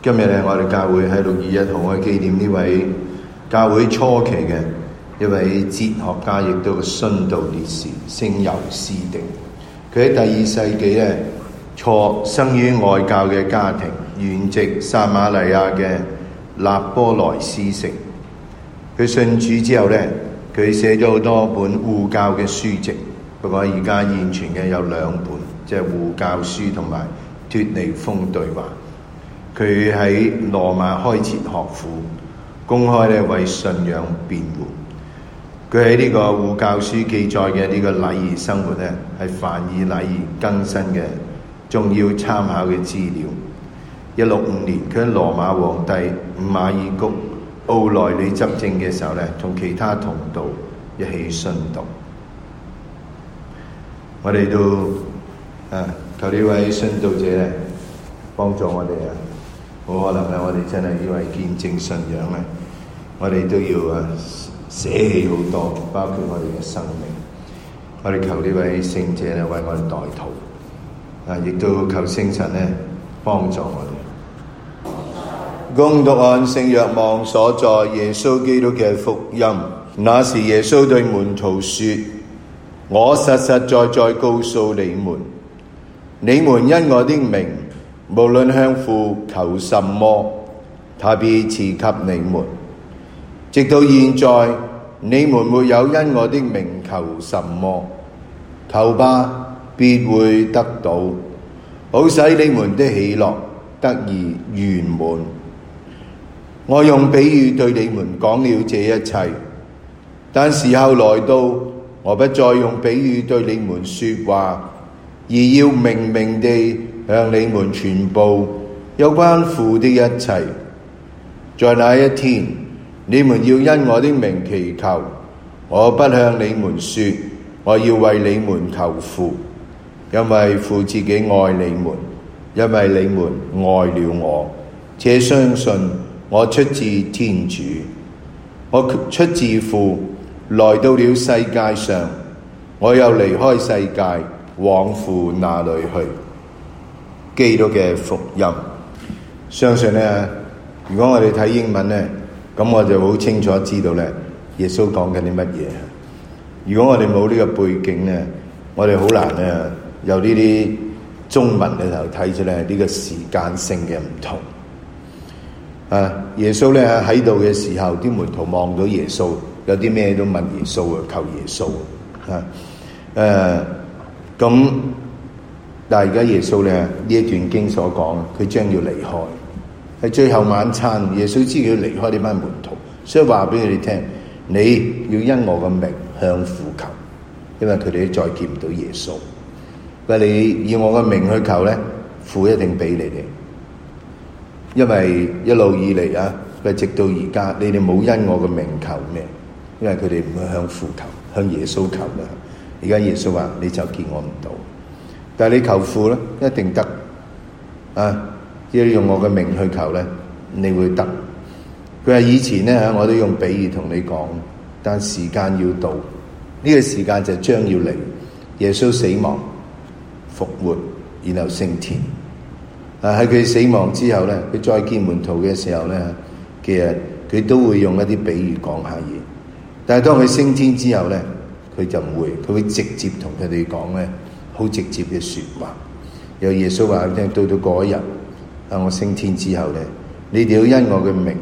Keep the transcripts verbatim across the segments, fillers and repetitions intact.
今日咧，我哋教會喺六月一號，我哋紀念呢位教會初期嘅一位哲學家，亦都係殉道烈士，聖尤斯定。佢喺第二世紀咧，初生於外教嘅家庭，原籍撒瑪利亞嘅納波萊斯城。佢信主之後咧，佢寫咗好多本護教嘅書籍，不過而家現存嘅有兩本，即係護教書同埋脫尼風對話。佢喺羅馬開設學府，公開咧為信仰辯護。佢喺呢個護教書記載嘅呢個禮儀生活咧，係梵以禮儀更新嘅重要參考嘅資料。一六五年，佢喺羅馬皇帝馬爾谷奧萊里執政嘅時候咧，同其他同道一起殉道。我哋都啊求呢位殉道者咧幫助我哋啊！好可能咧，我哋真係以為見證信仰咧，我哋都要啊捨棄好多，包括我哋嘅生命。我哋求呢位聖者咧為我哋代禱，啊，亦都求聖神咧幫助我哋。恭讀按聖若望所在耶穌基督嘅福音。那時耶穌對門徒說：我實實在在告訴你們，你們因我的名，無論向父求什麼，他必賜給你們。直到現在，你們沒有因我的名求什麼，求吧，必會得到，好使你們的喜樂得以圓滿。我用比喻對你們講了這一切，但時候來到，我不再用比喻對你們說話，而要明明地向你們傳報有關父的一切。在那一天，你們要因我的名祈求，我不向你們說我要為你們求父，因為父自己愛你們，因為你們愛了我，且相信我出自天主，我出自父，來到了世界上，我又離開世界，往父那裏去。基督嘅福音。相信咧，如果我哋睇英文咧，咁我就好清楚知道咧，耶穌講緊啲乜嘢。如果我哋冇呢個背景咧，我哋好難咧由呢啲中文裏頭睇出咧呢個時間性嘅唔同。啊，耶穌咧喺度嘅時候，啲門徒望到耶穌，有啲咩都問耶穌啊，求耶穌啊。誒，咁。但係而家耶穌咧呢一段經所講，佢將要離開，係最後晚餐。耶穌知佢離開呢班門徒，所以話俾佢哋聽：你要因我嘅名向父求，因為佢哋再見唔到耶穌。但係你以我嘅名去求咧，父一定俾你哋。因為一路以嚟啊，佢直到而家，你哋冇因我嘅名求咩？因為佢哋唔會向父求，向耶穌求啦。而家耶穌話：你就見我唔到。但係你求父咧，一定得啊！只要用我嘅名去求咧，你會得。佢話以前咧，我都用比喻同你講，但時間要到，呢、這個時間就將要嚟。耶穌死亡、復活，然後升天。啊！喺佢死亡之後咧，佢再見門徒嘅時候咧，其實佢都會用一啲比喻講下嘢。但係當佢升天之後咧，佢就唔會，佢會直接同佢哋講咧。好直接嘅說話，有耶穌話聽到到嗰一日，啊我升天之後咧，你哋要因我嘅名，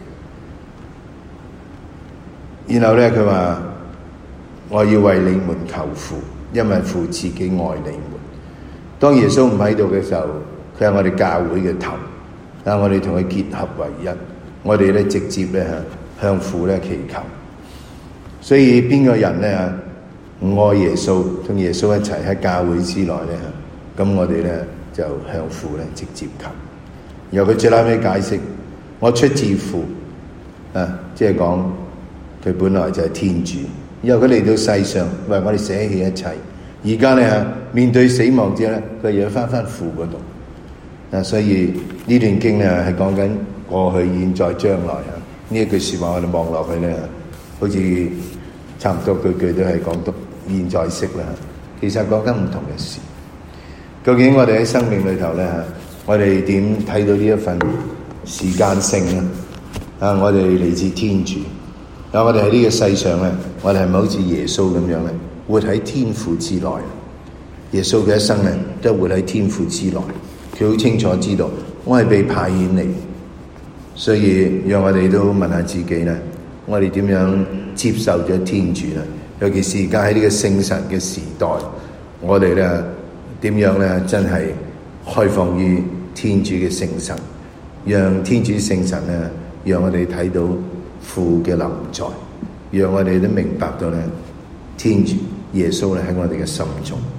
然後咧佢話我要為你們求父，因為父自己愛你們。當耶穌唔喺度嘅時候，佢係我哋教會嘅頭，啊我哋同佢結合為一，我哋咧直接咧向父咧祈求。所以邊個人咧唔愛耶穌，同耶穌一齊喺教會之內咧，咁我哋咧就向父咧直接求。然後佢最後尾解釋：我出自父，啊，即係講佢本來就係天主。然後佢嚟到世上為我哋捨棄一切。而家咧面對死亡之後咧，佢又要翻翻父嗰度。啊，所以呢段經咧係講緊過去、現在、將來啊。呢一句説話我哋望落去咧，好似差唔多句句都係講到現在式啦。其實講緊唔同嘅事。究竟我哋喺生命裏頭咧，我哋點睇到呢一份時間性啊！啊，我哋嚟自天主。啊，我哋喺呢個世上咧，我哋係咪好似耶穌咁樣咧，活喺天父之內？耶穌嘅一生咧，都活喺天父之內。佢好清楚知道，我係被派遣嚟，所以讓我哋都問下自己咧，我哋點樣接受咗天主咧？尤其是而家喺呢個聖神嘅時代，我哋咧點樣咧，真係開放於天主嘅聖神，讓天主聖神咧，讓我哋睇到父嘅臨在，讓我哋都明白到咧，天主耶穌咧喺我哋嘅心中。